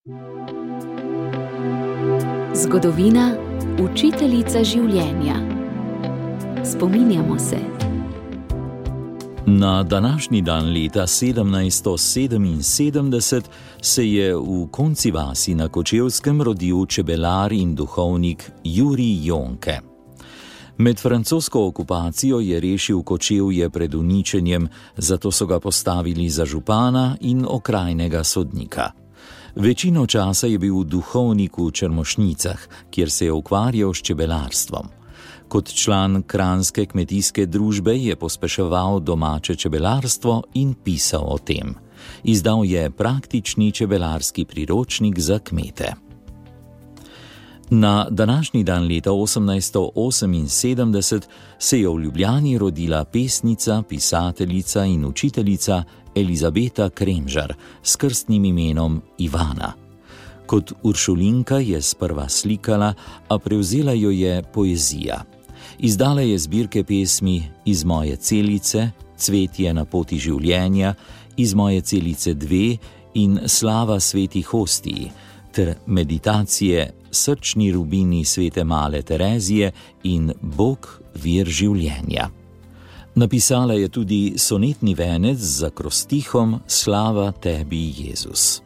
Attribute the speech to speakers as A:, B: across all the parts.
A: Zgodovina, učiteljica življenja. Spominjamo se.
B: Na današnji dan leta 1777 se je v konci vasi na Kočevskem rodil čebelar in duhovnik Jurij Jonke. Med francosko okupacijo je rešil Kočevje pred uničenjem, zato so ga postavili za župana in okrajnega sodnika. Večino časa je bil duhovnik v Črmošnicah, kjer se je ukvarjal s čebelarstvom. Kot član kranjske kmetijske družbe je pospeševal domače čebelarstvo in pisal o tem. Izdal je praktični čebelarski priročnik za kmete. Na današnji dan leta 1878 se je v Ljubljani rodila pesnica, pisateljica in učiteljica Elizabeta Kremžar s krstnim imenom Ivana. Kot uršulinka je sprva slikala, a prevzela jo je poezija. Izdala je zbirke pesmi Iz moje celice, Cvetje na poti življenja, Iz moje celice 2 in Slava sveti hostiji, ter meditacije Srčni rubini svete male Terezije in Bog vir življenja. Napisala je tudi sonetni venec z akrostihom Slava tebi, Jezus.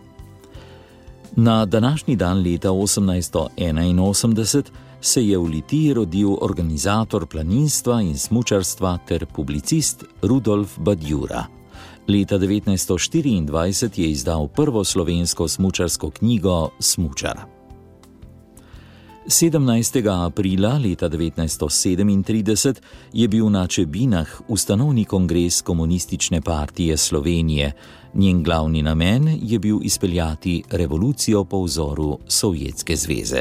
B: Na današnji dan leta 1881 se je v Litiji rodil organizator planinstva in smučarstva ter publicist Rudolf Badjura. Leta 1924 je izdal prvo slovensko smučarsko knjigo Smučar. 17. aprila leta 1937 je bil na Čebinah ustanovni kongres Komunistične partije Slovenije. Njen glavni namen je bil izpeljati revolucijo po vzoru Sovjetske zveze.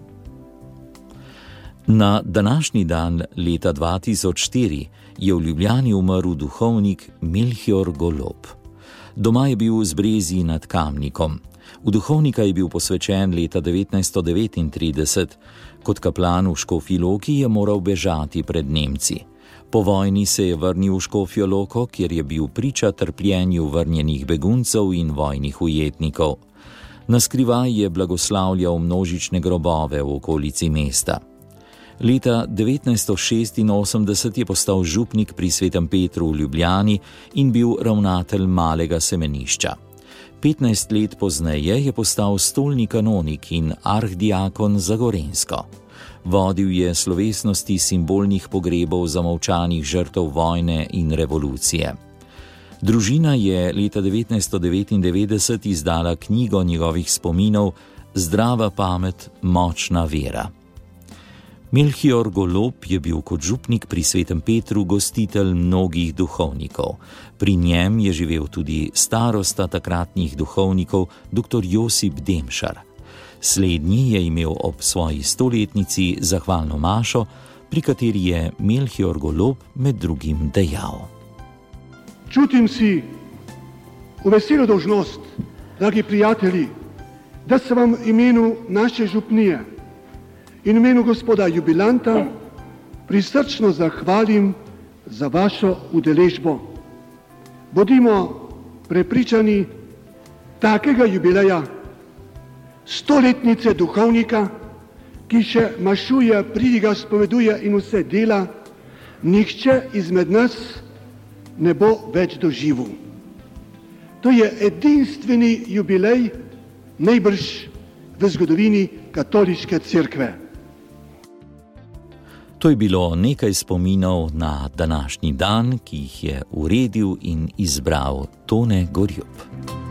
B: Na današnji dan leta 2004 je v Ljubljani umrl duhovnik Melchior Golob. Doma je bil z Brezji nad Kamnikom. V duhovnika je bil posvečen leta 1939. Kot kaplan v Škofji Loki je moral bežati pred Nemci. Po vojni se je vrnil v Škofjo Loko, kjer je bil priča trpljenju vrnjenih beguncev in vojnih ujetnikov. Na skrivaj je blagoslavljal množične grobove v okolici mesta. Leta 1986 je postal župnik pri Svetem Petru v Ljubljani in bil ravnatelj malega semenišča. 15 let pozneje je postal stolni kanonik in arhdiakon za Gorenjsko. Vodil je slovesnosti simbolnih pogrebov zamolčanih žrtev vojne in revolucije. Družina je leta 1999 izdala knjigo njegovih spominov Zdrava pamet, močna vera. Melchior Golob je bil kot župnik pri Svetem Petru gostitelj mnogih duhovnikov. Pri njem je živel tudi starosta takratnih duhovnikov, dr. Josip Demšar. Slednji je imel ob svoji 100-letnici zahvalno mašo, pri kateri je Melchior Golob med drugim dejal:
C: Čutim si v veselo dolžnost, dragi prijatelji, da se vam v imenu naše župnije in v imenu gospoda jubilanta prisrčno zahvalim za vašo udeležbo. Bodimo prepričani takega jubileja, 100-letnice duhovnika, ki še mašuje, pridiga, spoveduje in vse dela, nihče izmed nas ne bo več doživel. To je edinstveni jubilej, najbrž v zgodovini katoliške cerkve.
B: To je bilo nekaj spominov na današnji dan, ki jih je uredil in izbral Tone Gorjup.